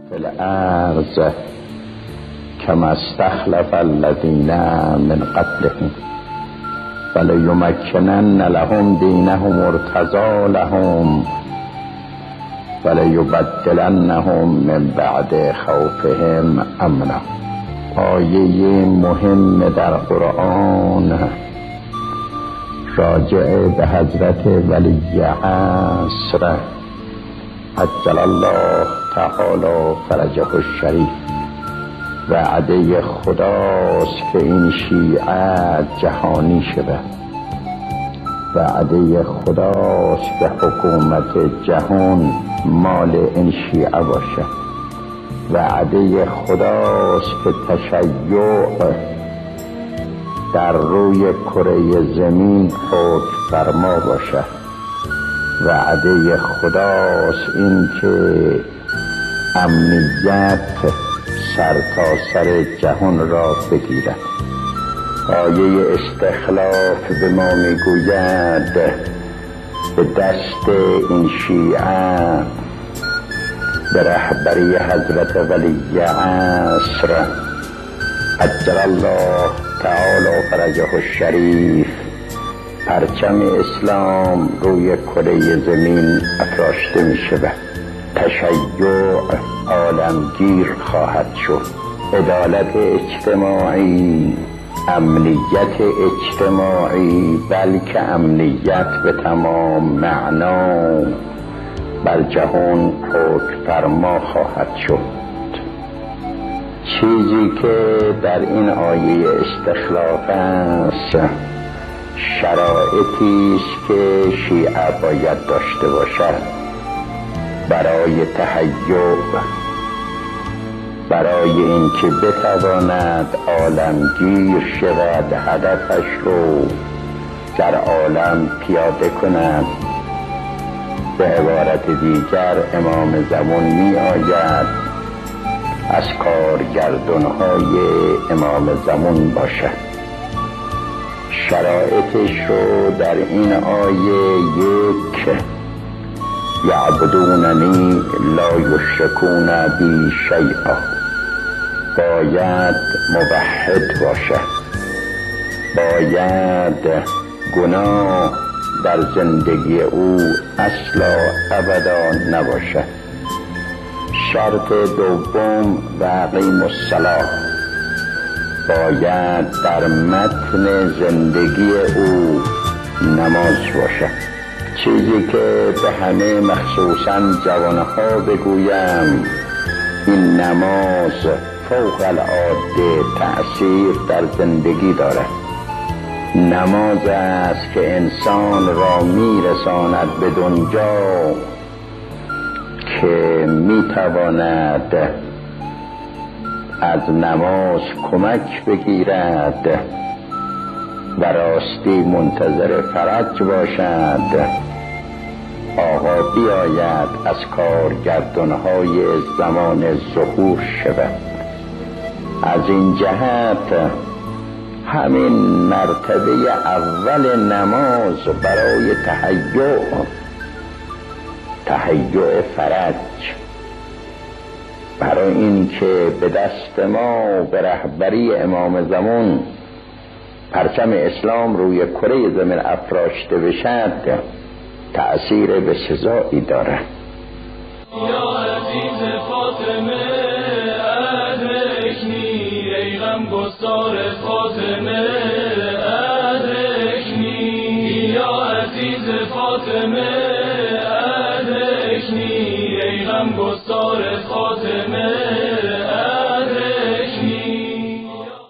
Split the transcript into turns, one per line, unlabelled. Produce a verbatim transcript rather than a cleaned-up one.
فی الارض کما استخلف الذین من قبلهم وليمكنن لهم دینهم ارتضی لهم وليبدلنهم من بعد خوفهم امنا. آیه مهم در قرآن راجع به حضرت ولی عصر عجل الله تعالی فرجه الشریف. وعده خداست که این شیعه جهانی شود. وعده خداست که حکومت جهان مال این شیعه باشد. وعده خداست که تشیع در روی کره زمین حکم فرما باشد. وعده خداست این که امنیت سر تا سر جهان را بگیرد. آیه استخلاف به ما میگوید به دست این شیعه به رهبری حضرت ولی عصر عجل الله تعالی فرجه الشریف پرچم اسلام روی کره زمین افراشته می شود. تشیع عالمگیر خواهد شد. عدالت اجتماعی، امنیت اجتماعی، بلکه امنیت به تمام معنا بر جهان حکم فرما خواهد شد. چیزی که در این آیه استخلاف است شرایطی است که شیعه باید داشته باشد برای تحیع، برای اینکه بتواند عالمگیر شود، هدفش رو در عالم پیاده کند. به عبارت دیگر امام زمان می آید از کارگردانهای امام زمان باشد. شرایطش رو در این آیه یک یعبدوننی لا یشرکون بی شیئا، باید موحد باشد، باید گناه در زندگی او اصلا ابدا نباشد. شرط دوم و اقیم الصلاة، باید در متن زندگی او نماز باشد. چیزی که به همه مخصوصا جوانها بگویم، این نماز فوق العاده تأثیر در زندگی دارد. نماز است که انسان را میرساند به دنیا که میتواند از نماز کمک بگیرد و راستی منتظر فرج باشد. آقا بیاید از کارگردانهای زمان ظهور شود. از این جهت همین مرتبه اول نماز برای تهیع تهیع فرج، برای این که به دست ما به رهبری امام زمان پرچم اسلام روی کره زمین افراشته بشد، تأثیر بسزایی دارد.
یا عزیز فاطمه ادرکنی، ای غمگسار فاطمه ادرکنی. یا عزیز فاطمه ادرکنی، ای غمگسار فاطمه